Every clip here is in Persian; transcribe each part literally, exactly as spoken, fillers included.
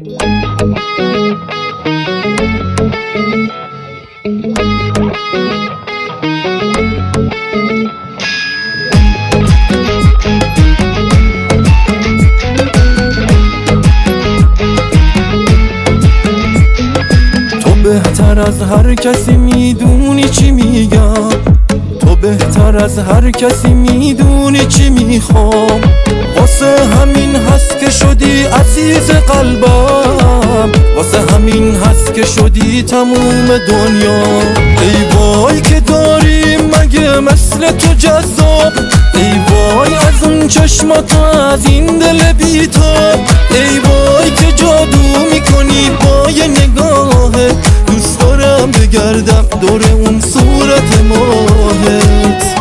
بهتر از هر کسی میدونی چی میگم، تو بهتر از هر کسی میدونی چی میخوام. واسه همین هست که شدی عزیز قلبم، واسه همین هست که شدی تموم دنیا. ای وای که داری مگه مثل تو جذاب، ای وای از اون چشماتو از این دل بیتاب. ای وای که جادو میکنی با یه نگاهت، دوست دارم بگردم دور اون صورت ماهت.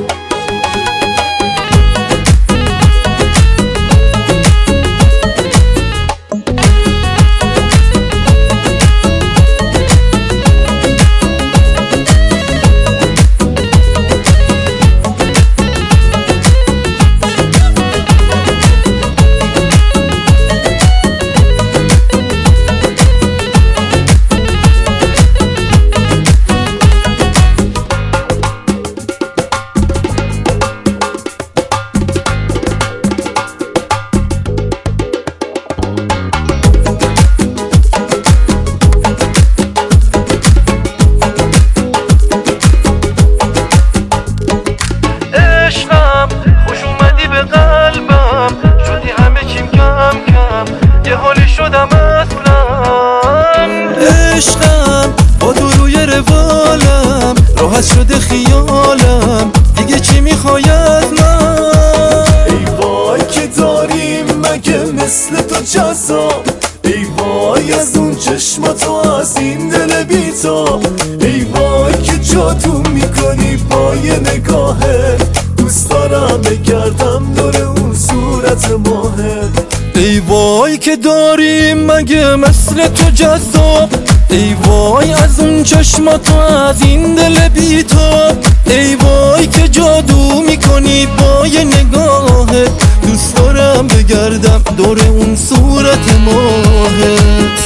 خوش اومدی به قلبم، شدی همه چیم کم کم، یه حالی شدم اصلا. عشقم با تو روی روالم، راحت شده خیالم، دیگه چی میخوای از من؟ ای وای که داریم مگه مثل تو جذاب، ای وای از اون چشماتو از این دل بیتاب. ای وای که جادو میکنی با یه نگاهت، دوست دارم بگردم دور اون صورت ماهت. ای وای که داریم مگه مثل تو جذاب، ای وای از اون چشماتو از این دل بیتاب. ای وای که جادو میکنی با یه نگاهت، دوست دارم بگردم دور اون صورت ماهت.